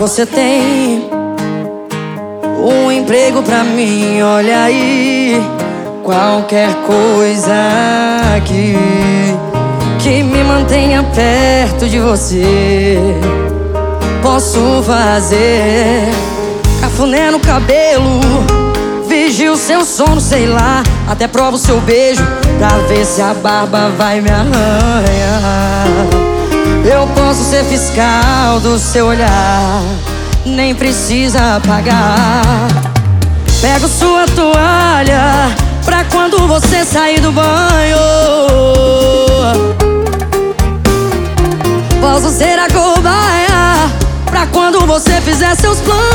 você tem um emprego pra mim, olha aí. Qualquer coisa que me mantenha perto de você, posso fazer. Cafuné no cabelo, vigio seu sono, sei lá. Até provo seu beijo pra ver se a barba vai me arranhar. Eu posso ser fiscal do seu olhar, nem precisa pagar. Pego sua toalha pra quando você sair do banho. Posso ser a cobaia pra quando você fizer seus planos.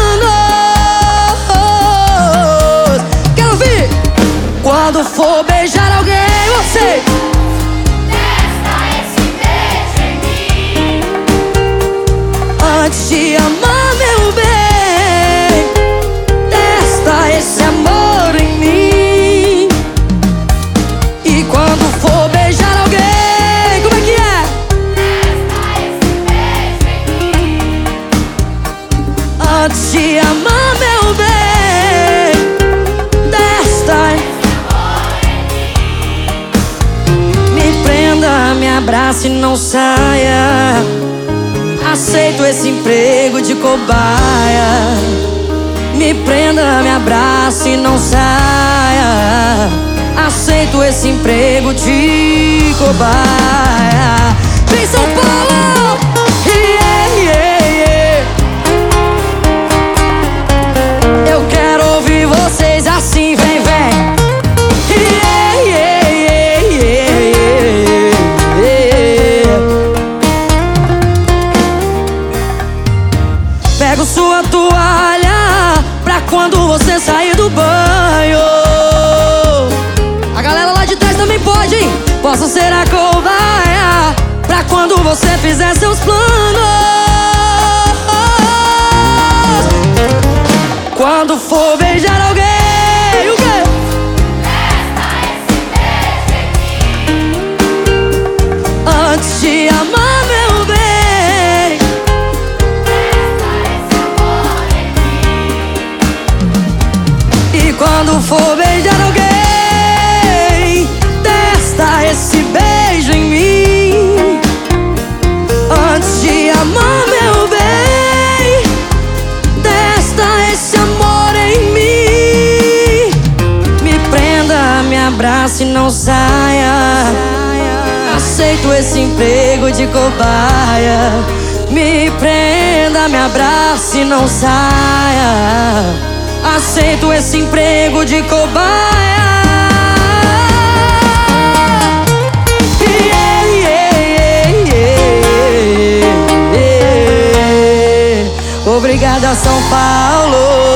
Quero ouvir! Quando for beijar alguém, você testa esse beijo em mim. antes de amar, meu bem, testa esse amor em mim. E quando for beijar alguém, como é que é? Testa esse beijo em mim. Antes de amar, meu bem, testa. Me prenda, me abrace e não saia. Aceito esse emprego de cobaia. Me prenda, me abrace e não saia. Aceito esse emprego de cobaia. Vem São Paulo! Yeah, yeah, yeah. Eu quero ouvir vocês assim, vem, vem. Yeah, yeah, yeah, yeah, yeah. Pego sua toalha pra quando você sair do banho. A galera lá de trás também pode, hein? Posso ser a cobaia pra quando você fizer seus planos. Quando for beijar alguém, o quê? Testa esse beijo em mim. Antes de amar, meu bem, Testa esse amor em mim. e quando for beijar alguém, testa esse beijo em mim. Antes de amar, meu bem, testa esse amor em mim. Me prenda, me abrace e não saia. Aceito esse emprego de cobaia. Me prenda, me abrace e não saia. Aceito esse emprego de cobaia. Yeah, yeah, yeah, yeah. Obrigada, São Paulo.